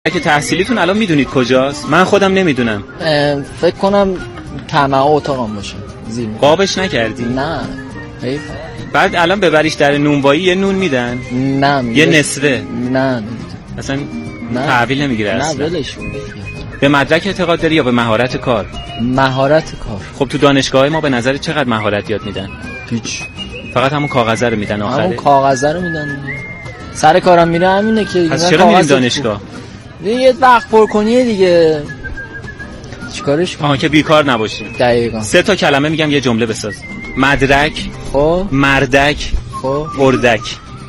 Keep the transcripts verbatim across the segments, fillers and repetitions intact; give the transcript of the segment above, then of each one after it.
که تحصیلیتون الان میدونید کجاست؟ من خودم نمیدونم. فکر کنم طمع اتاقم باشه. زیر قابش نکردی؟ نه. حیف. بعد الان ببریش در نونوایی یه نون میدن؟ نه. یه نصفه؟ نه. اصلا تحویل نمیگیره اصلا. نه ولش کن. به مدرک اعتقاد داری یا به مهارت کار؟ مهارت کار. خب تو دانشگاه ما به نظر چقدر مهارت یاد میدن؟ هیچ. فقط همون کاغذ رو میدن آخره. همون کاغذ رو میدن. سر کارم میره همینه که. پس چرا میریم دانشگاه؟ یه وقت پر کنیه دیگه. چیکارش کنم؟ آها که بیکار نباشیم. دقیقاً. سه تا کلمه میگم یه جمله بساز. مدرک، خب مردک، خب اردک.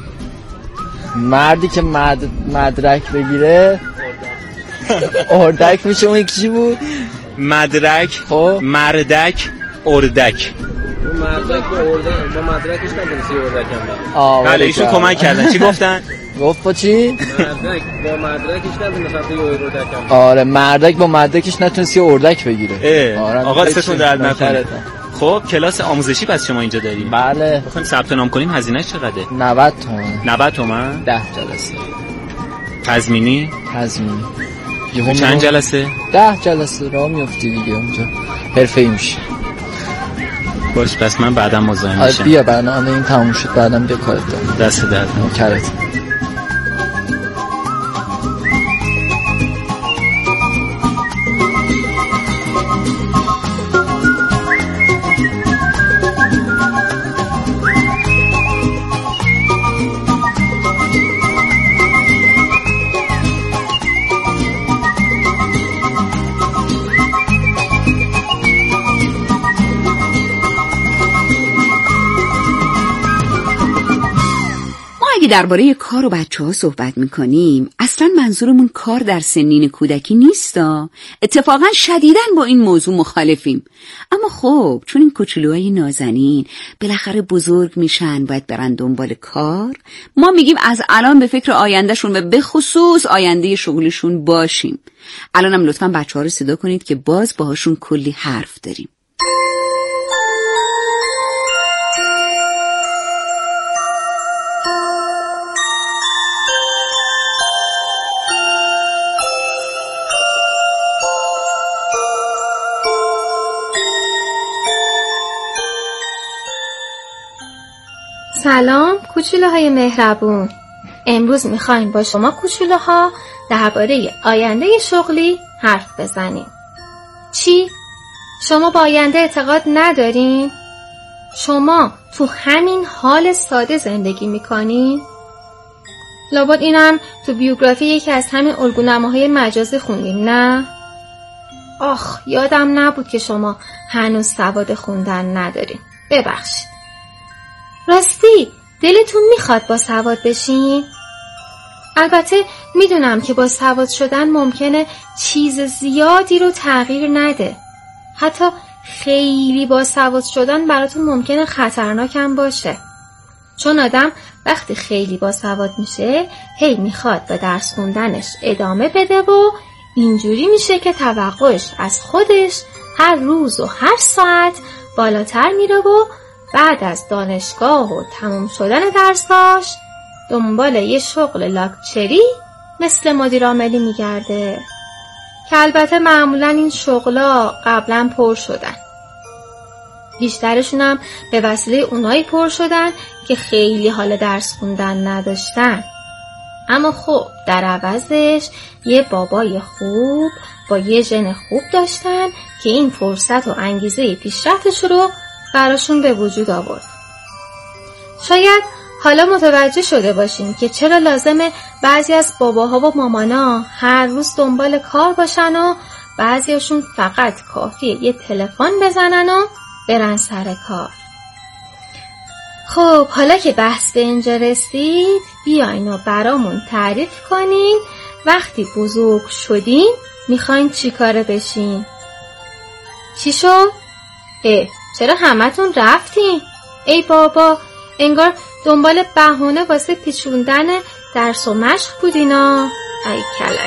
مردی که مد... مدرک بگیره اردک میشه. اون چی بود؟ مدرک، خب مردک، اردک. مدرک با اردک با مدرکش نمیشه اردک هم. آه بله ایشون کمک کردن. چی گفتن؟ گفت با چی؟ مدرک با مدرکش نمیشه یه اردک هم. آره مردک با مدرکش نتونست یه اردک بگیره. آره آقا ستون درد نکنه. خب کلاس آموزشی پس شما اینجا داریم؟ بله. بخوایم ثبت نام کنیم هزینه‌اش چقدره؟ نود تومن. نود تومن؟ ده جلسه. تضمینی؟ تضمینی. چند جلسه؟ ده جلسه راه میافتی دیگه اونجا. حرفه‌ای میشی. باش پس من بعدا مزاحم میشم. بیا برنامه این تموم شد بعدم بیا کارت دارم. دست درد نکنه. اگه درباره کار و بچه‌ها صحبت می‌کنیم اصلاً منظورمون کار در سنین کودکی نیستا. اتفاقاً شدیداً با این موضوع مخالفیم. اما خب چون این کوچولوهای نازنین بالاخره بزرگ میشن باید برن دنبال کار، ما میگیم از الان به فکر آیندهشون و به خصوص آینده شغلشون باشیم. الانم لطفاً بچه‌ها رو صدا کنید که باز باهاشون کلی حرف داریم. سلام کوچولوهای مهربون. امروز میخوایم با شما کوچولوها درباره آینده شغلی حرف بزنیم. چی؟ شما با آینده اعتقاد ندارین؟ شما تو همین حال ساده زندگی میکنین؟ لابد اینم تو بیوگرافی یکی از همین الگونماهای مجازی خوندیم نه؟ آخ یادم نبود که شما هنوز سواد خوندن ندارین. ببخشید. راستی دلتون میخواد با سواد بشین؟ البته میدونم که با سواد شدن ممکنه چیز زیادی رو تغییر نده. حتی خیلی با سواد شدن براتون ممکنه خطرناکم باشه. چون آدم وقتی خیلی با سواد میشه هی میخواد به درس خوندنش ادامه بده و اینجوری میشه که توقعش از خودش هر روز و هر ساعت بالاتر میره و بعد از دانشگاه و تموم شدن درساش دنبال یه شغل لاکچری مثل مدیر عاملی میگرده که البته معمولا این شغلا قبلا پر شدن. بیشترشون هم به وسیله اونایی پر شدن که خیلی حال درس خوندن نداشتن. اما خب در عوضش یه بابای خوب با یه ژن خوب داشتن که این فرصت و انگیزه پیشرفتش رو براشون به وجود آورد. شاید حالا متوجه شده باشین که چرا لازمه بعضی از باباها و مامانا هر روز دنبال کار باشن و بعضیاشون فقط کافیه یه تلفن بزنن و برن سر کار. خب حالا که بحث به اینجا رسید بیاین و برامون تعریف کنین وقتی بزرگ شدین میخواین چی کاره بشین؟ چی شد؟ اه چرا همتون رفتین؟ ای بابا انگار دنبال بهونه واسه پیچوندن درس و مشق بودینا. ای کلک.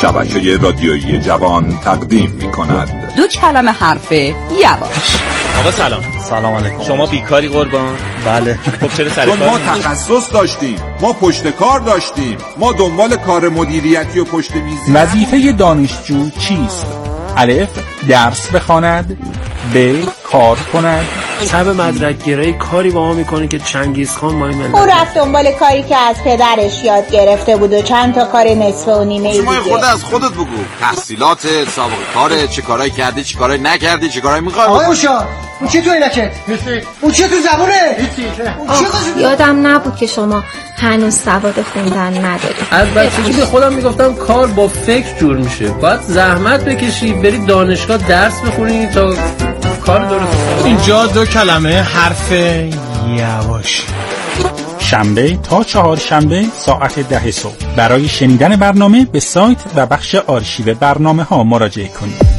شبکه رادیویی جوان تقدیم می‌کند. دو کلمه حرف یواش. آقا سلام. سلام علیکم. شما بیکاری قربان؟ بله. خب چرا سر چون کار ما نیستی؟ تخصص داشتیم، ما پشت کار داشتیم، ما دنبال کار مدیریتی و پشت میزی. وظیفه دانشجو چیست؟ الف درس بخواند، ب کار کند، تب مدرک گرایی کاری با ما میکنه که چنگیز خان مای ملت. او رفت دنبال کاری که از پدرش یاد گرفته بود و چند تا کار نصف و نیمه دیگه. شما خود از خودت بگو، تحصیلات، سابقه کار، چه کارایی کردی، چه کارایی نکردی، چه کارایی میخوای بکنی. آقای اوشا اون چه تو اینکه اون چه تو زبونه یادم نبود که شما هنوز سواد خوندن ندارید. از بچگی به خودم میگفتم کار با فکر جور میشه، باید زحمت بکشی بری دانشگاه درس بخونی تا کار درست کنی. اینجا دو کلمه حرف یواش. شنبه تا چهار شنبه ساعت ده صبح برای شنیدن برنامه به سایت و بخش آرشیو برنامه ها مراجعه کنید.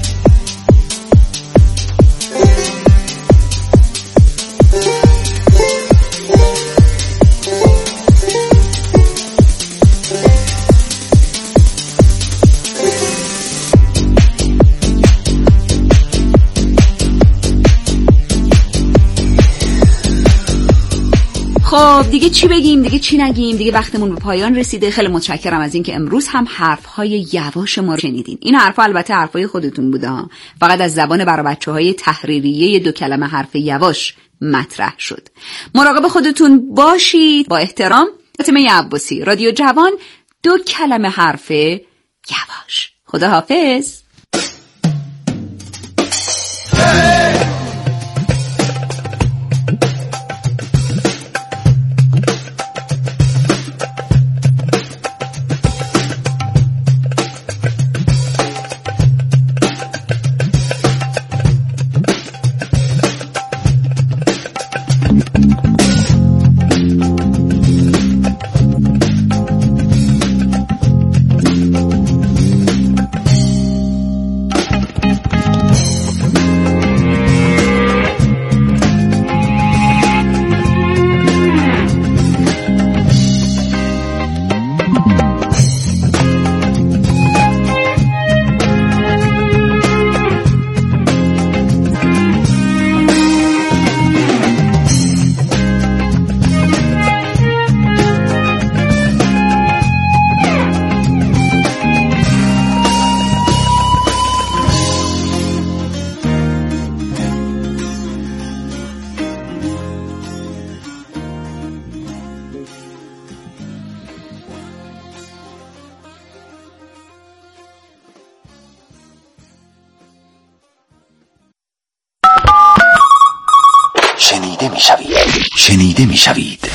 خب دیگه چی بگیم، دیگه چی نگیم، دیگه وقتمون به پایان رسیده. خیلی متشکرم از اینکه امروز هم حرفهای یواش ما رو شنیدین. این حرفا البته حرفای خودتون بوده ها، فقط از زبان برای بچه‌های تحریریه دو کلمه حرف یواش مطرح شد. مراقب خودتون باشید. با احترام، فاطمه عباسی، رادیو جوان، دو کلمه حرف یواش. خدا حافظ. شنیده می شوید شنیده می شوید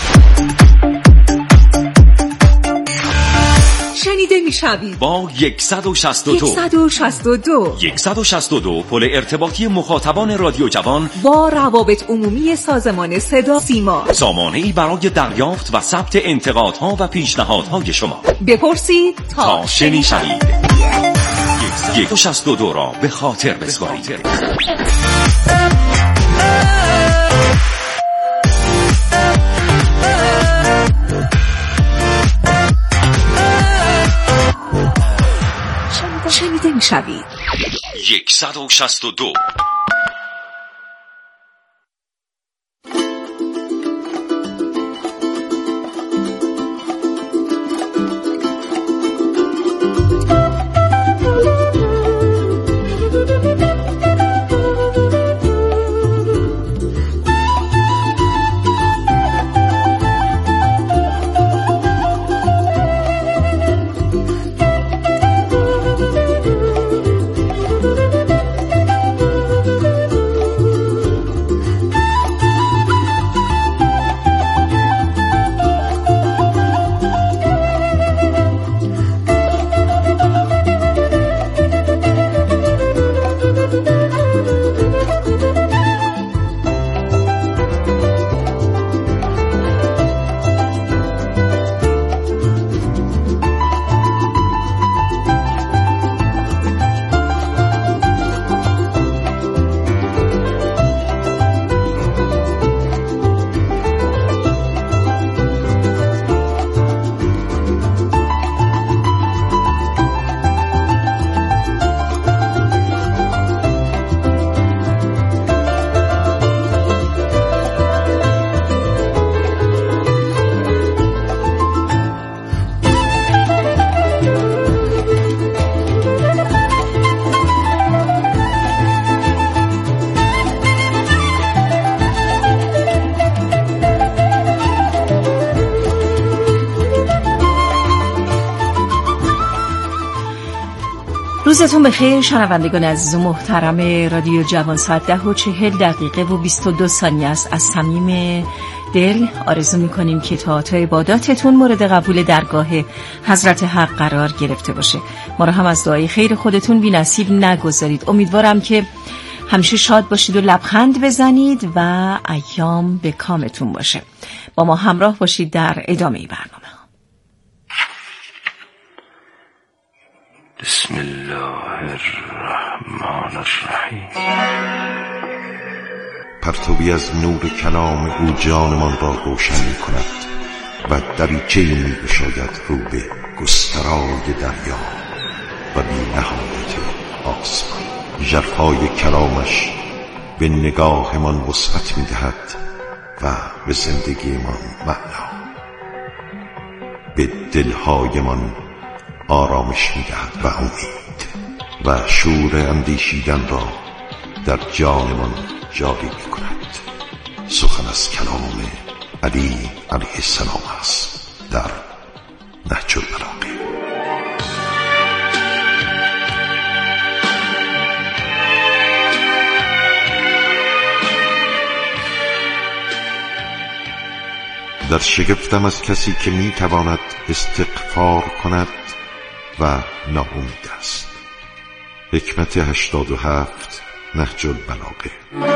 شنیده می شوید با صد و شصت و دو صد و شصت و دو صد و شصت و دو پل ارتباطی مخاطبان رادیو جوان با روابط عمومی سازمان صدا سیما، سامانه‌ای برای دریافت و ثبت انتقادها و پیشنهادهای شما. بپرسید تا شنیده شوید. صد و شصت و دو را به خاطر بسپارید. شنیده می شوید صد و شصت و دو. روزتون بخیر شنوندگان عزیز و محترم رادیو جوان. ساعت ده و چهل دقیقه و بیست و دو ثانیه است. از صمیم دل آرزو میکنیم که طاعات و عباداتتون مورد قبول درگاه حضرت حق قرار گرفته باشه. ما رو هم از دعای خیر خودتون بی نصیب نگذارید. امیدوارم که همیشه شاد باشید و لبخند بزنید و ایام به کامتون باشه. با ما همراه باشید در ادامه برنامه. بسم الله الرحمن الرحیم. پرتوی از نور کلام او جانمان را روشن می کند و دریچه‌ای می گشاید رو به گسترای دریا و بی نهایت آسمان. ژرفای کلامش به نگاهمان وسعت می دهد و به زندگیمان معنا، به دلهایمان آرامش می دهد و امید و شور اندیشیدن را در جانمان جاری می کند. سخن از کلام علی علیه السلام است در نهج البلاغه. در شگفتم از کسی که می تواند استغفار کند و ناامید است. حکمت هشتاد و هفت نهج البلاغه.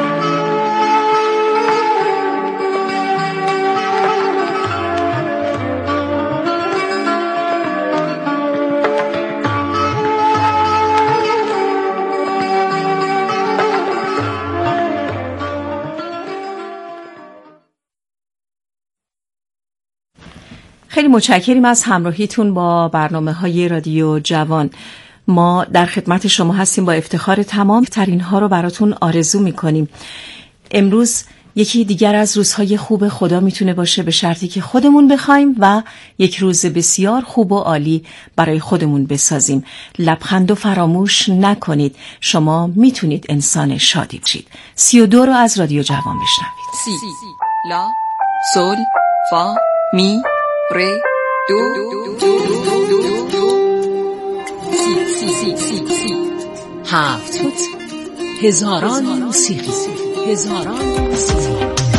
خیلی متشکریم از همراهیتون با برنامه‌های رادیو جوان. ما در خدمت شما هستیم با افتخار تمام ترین ها رو براتون آرزو میکنیم. امروز یکی دیگر از روزهای خوب خدا میتونه باشه، به شرطی که خودمون بخوایم و یک روز بسیار خوب و عالی برای خودمون بسازیم. لبخند و فراموش نکنید، شما میتونید انسان شادی بشید. سی و دو رو از رادیو جوان بشنوید. سی لا سول فا می ره دو سی سی سی سی سی هفت هزاران موسیقی هزاران موسیقی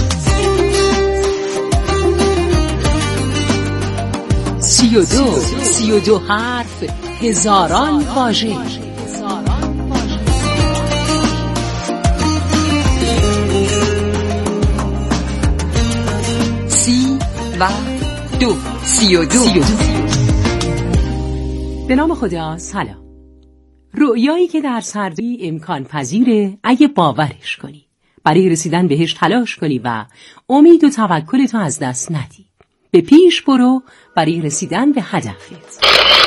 سی و دو سی و دو حرف هزاران واژه سی و دو سی و دو. به نام خدا. سلام. رؤیایی که در سردی امکان پذیره اگه باورش کنی، برای رسیدن بهش تلاش کنی و امید و توکل تو از دست ندی. به پیش برو برای رسیدن به هدفت.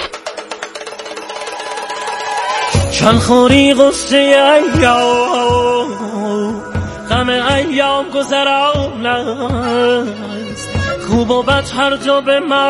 چند خوری غصه ایام غم ایام گذران است، خوب و بد هر جا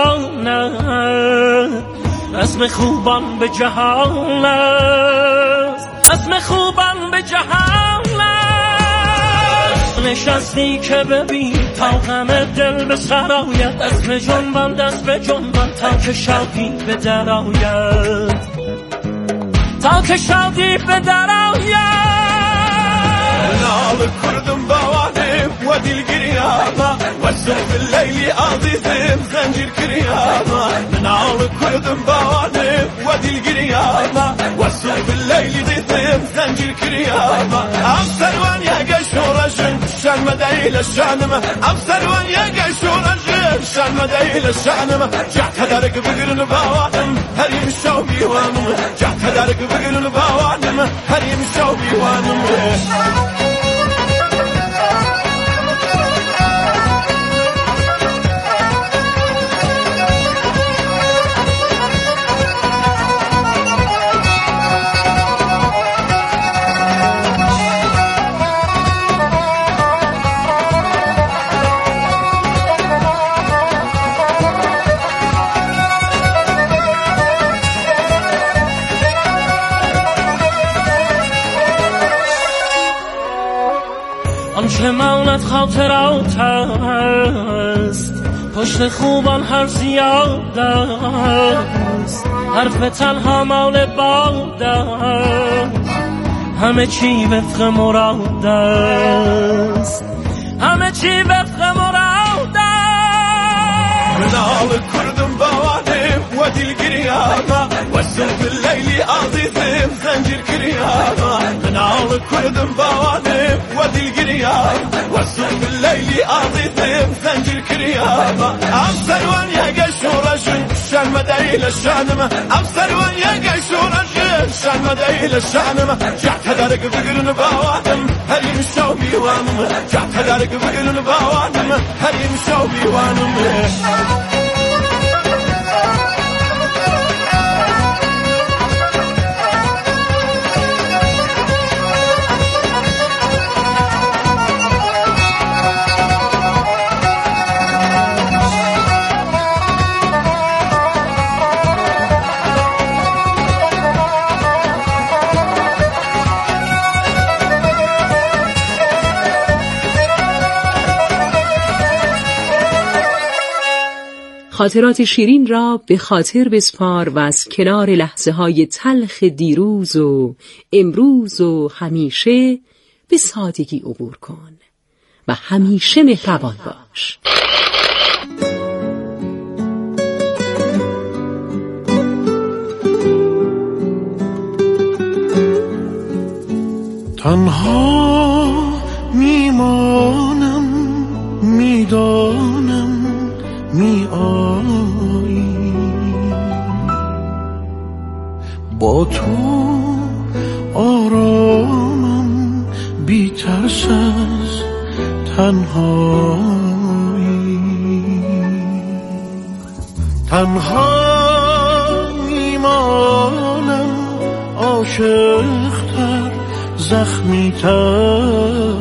بماند، رسم خوبان به جهان است، رسم خوبان به جهان است. نشستی که ببین تا غم دل به سر آید، دست به جنبان دست به جنبان تا که شادی به در آید، تا که شادی به در آید. نال کردم بوادم و دلگریاما والسوف الليل عزيزم زنجير كرياما. نال کردم بوادم و دلگریاما والسوف الليل عزيزم زنجير كرياما. افسروان يا قشورجن شان مدايل الشانم، افسروان يا قشورجن شان مدايل الشانم. جعت هدارك بقرن بوادم هريم الشوبي وانم، جعت هدارك بقرن بوادم هريم الشوبي وانم. آنچه ماند خاطرات است، پشت خوبان هر زیاد است، حرف تنها مال باد است، همه چی وفق مراد است، همه چی وفق مراد است. منال کردم بوانم و دل گریاما و سلف اللیلی عزیزم زنجیر کریاما. منال کردم بوانم و دل گریاما و سلف اللیلی عزیزم زنجیر کریاما. افسروان یگه شورشون شرم دیل شانم، افسروان یگه شورشون شرم دیل شانم. جعت درک بگرن بوانم هریم شو بیوانم، جعت درک بگرن بوانم هریم شو بیوانم. خاطرات شیرین را به خاطر بسپار و از کنار لحظه های تلخ دیروز و امروز و همیشه به سادگی عبور کن و همیشه مهربان باش. تنها میمانم، میدانم می آیی، با تو آرامم، بی ترس از تنهایی. تنها میمانم، عاشق‌تر، زخمی‌تر،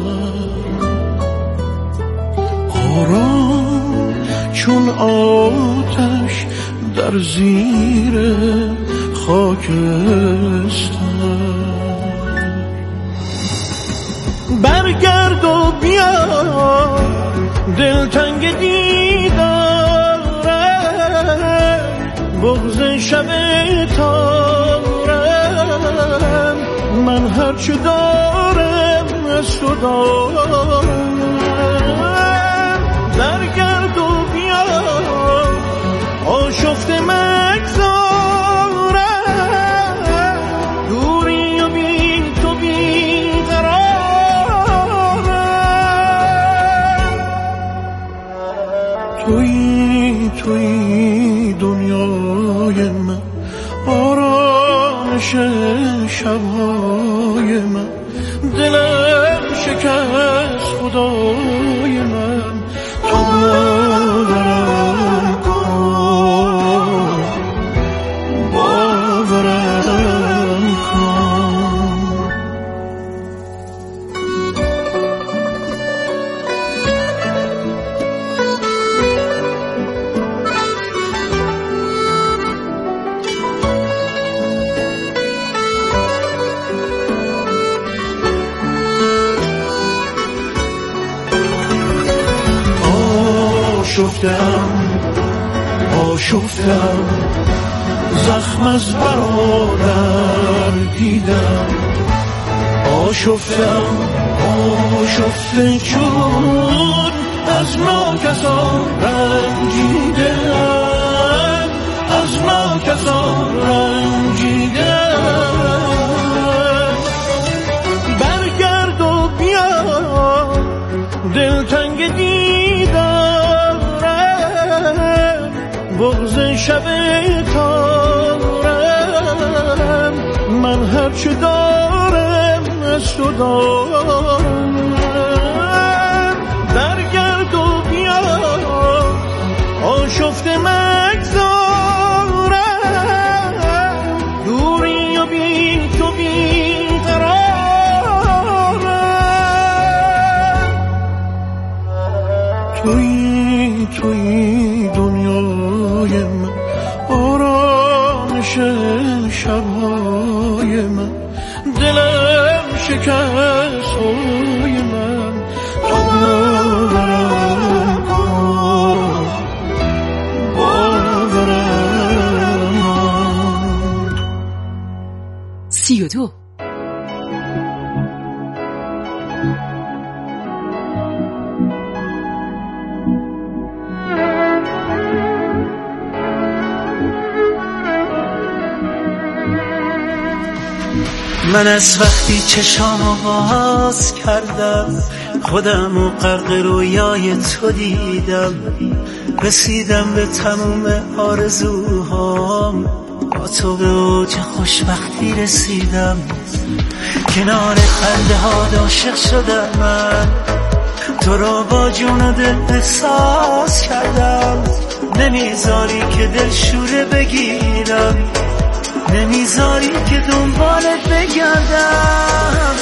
آرام چون آتش در زیر خاکستر. برگرد و بیا، دلتنگ دیدارم، بغض شب تارم، من هرچه دارم از تو دارم. برگرد و بیا، آشفته مگذارم، دوری و بی تو بی قرارم. توی توی دنیای من، آرامش شبهای من، دلم شکست خدای من. تو باورم کن، باورم کن. آشفتم آشفتم، زخم از برادر دیدم. آشفتم آشفته چون از ناکسان رنجیدم، از ناکسان رنجیدم. برگرد و بیا، دلتنگ دیدارم، بغض شب تارم، من هرچه دارم از تو دارم. برگرد و بیا، آشفته مگذارم، دوری و بی تو بی قرارم. توی توی دنیای من، آرامش شبهای من، دلم شکست های من. تو باورم کن، من از وقتی چشامو باز کردم خودم و غرق رویای تو دیدم، رسیدم به تموم آرزوهام، با تو به اوج خوشبختی رسیدم، کنار خنده ها عاشق شدم من، تو رو با جون و دل احساس کردم، نمیذاری که دل شوره بگیرم، نمیذاری که دنبالت بگردم،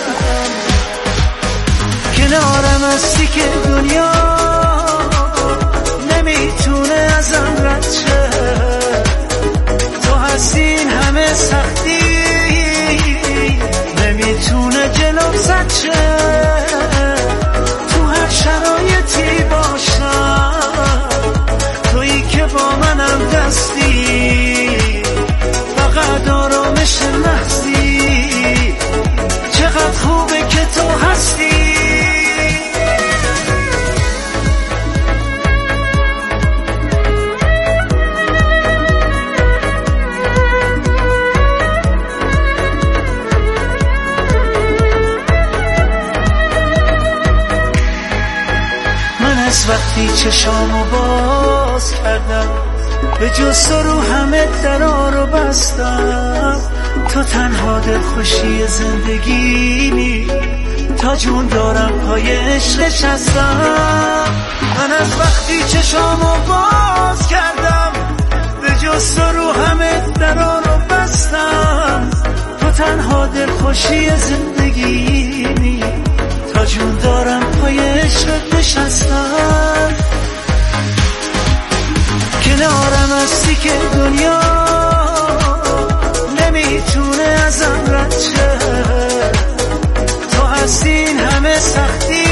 کنارم هستی که دنیا نمیتونه ازم رد شه، تو هستی این همه سختی نمیتونه جلوم زد شه، تو هر شرایطی باشم تویی که با منم دستی، فقط آرامش لحظی، چقدر خوبه که تو هستی. از وقتی چشامو باز کردم به جز تو رو همه درا رو بستم، تو تنها دل خوشی زندگیمی، تا جون دارم پای عشقش هستم. من از وقتی چشامو باز کردم به جز تو رو همه درا رو بستم، تو تنها دل خوشی زندگیمی، تا جون دارم پای عشقت نشستم، کنارم هستی که دنیا نمیتونه ازم رد شه، تو هستی این همه سختی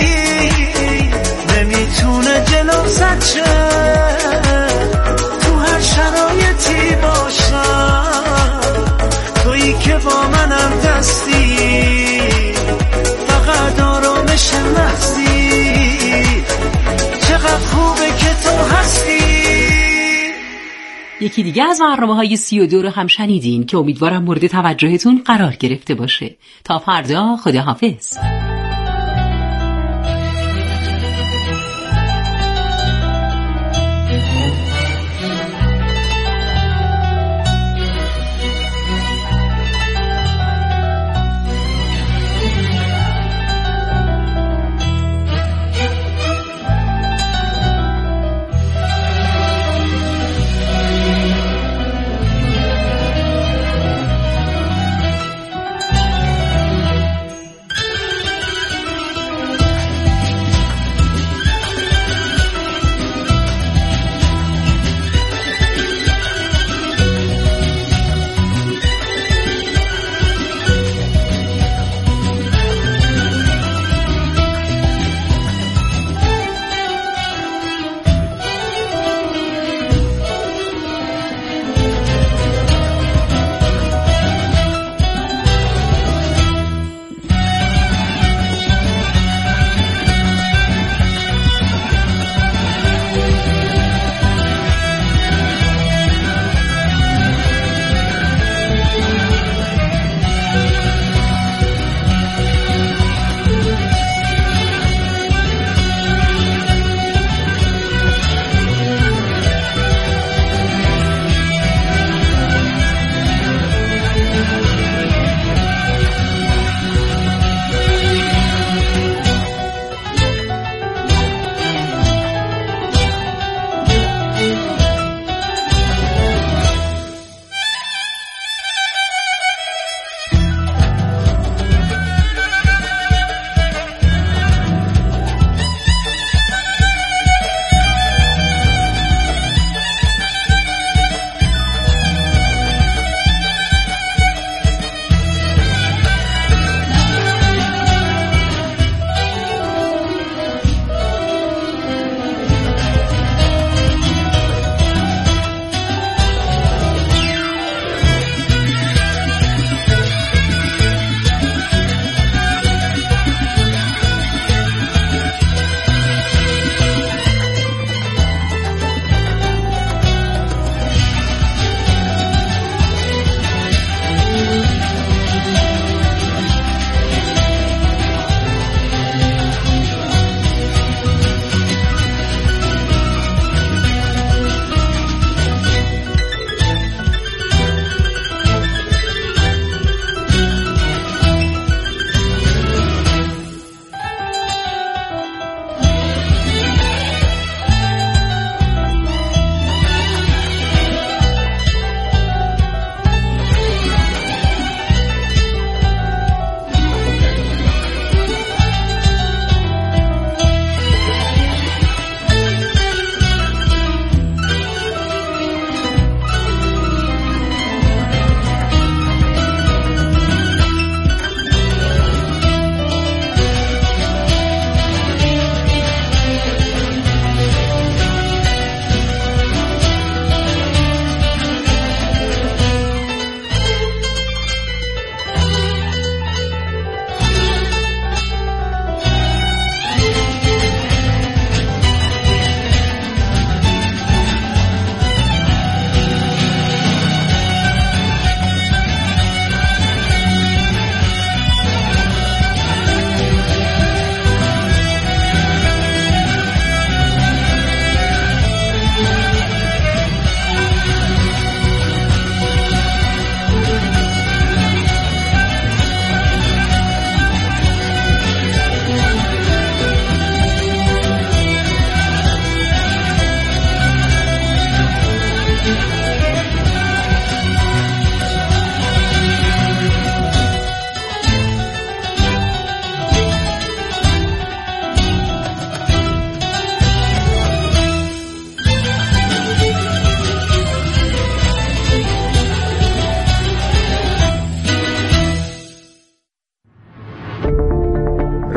نمیتونه جلوم زد شه، تو هر شرایطی باشم تویی که با منم دستی، فقط آرامش لحظی، چقدر خوبه که تو هستی. یکی دیگه از برنامه‌های سی و دو رو هم شنیدین که امیدوارم مورد توجهتون قرار گرفته باشه. تا فردا، خداحافظ.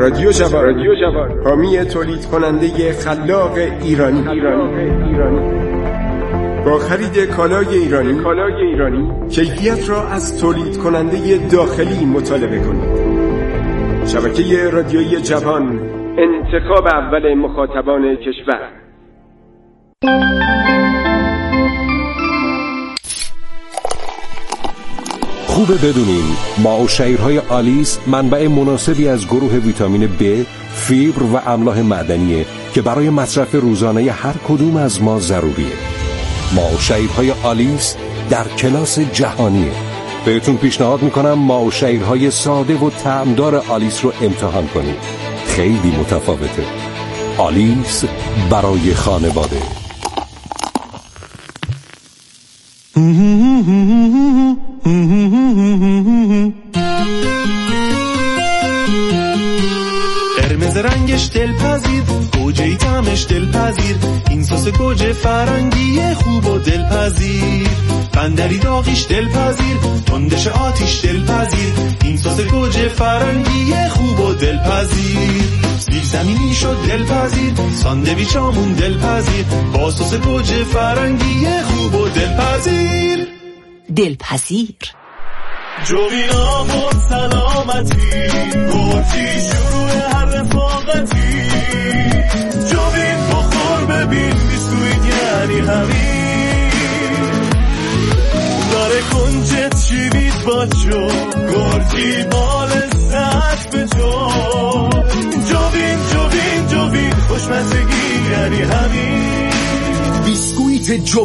رادیو جوان، رادیو جوان، حامی تولید کننده خلاق ایرانی. ایرانی. ایرانی. با خرید کالای ایرانی، کالای ایرانی، کیفیت را از تولید کننده داخلی مطالبه کنید. شبکه رادیویی جوان، انتخاب اول مخاطبان کشور. خوبه بدونین ماوشیرهای آلیس منبع مناسبی از گروه ویتامین B، فیبر و املاح معدنیه که برای مصرف روزانه هر کدوم از ما ضروریه. ماوشیرهای آلیس در کلاس جهانیه. بهتون پیشنهاد میکنم ماوشیرهای ساده و طعمدار آلیس رو امتحان کنید. خیلی متفاوته. آلیس برای خانواده. قرمز رنگش دلپذیر، گوجه‌ای طعمش دلپذیر، این سس گوجه فرنگی خوب و دلپذیر. بندری داغیش دلپذیر، تندش آتیش دلپذیر، این سس گوجه فرنگی خوب و دلپذیر. سیب زمینی شد دلپذیر، ساندویچامون دلپذیر، با سس گوجه فرنگی خوب و دلپذیر. دلپذیر جوینا بود سلامتی، گرتی شروع هر رفاقتی. جوین بخور ببین بیسکویت یعنی همین، داره کنجت شیوید با جو، گرتی بال سخت به جو. جوین جوین جوین خوشمزگی یعنی همین، بیسکویت جو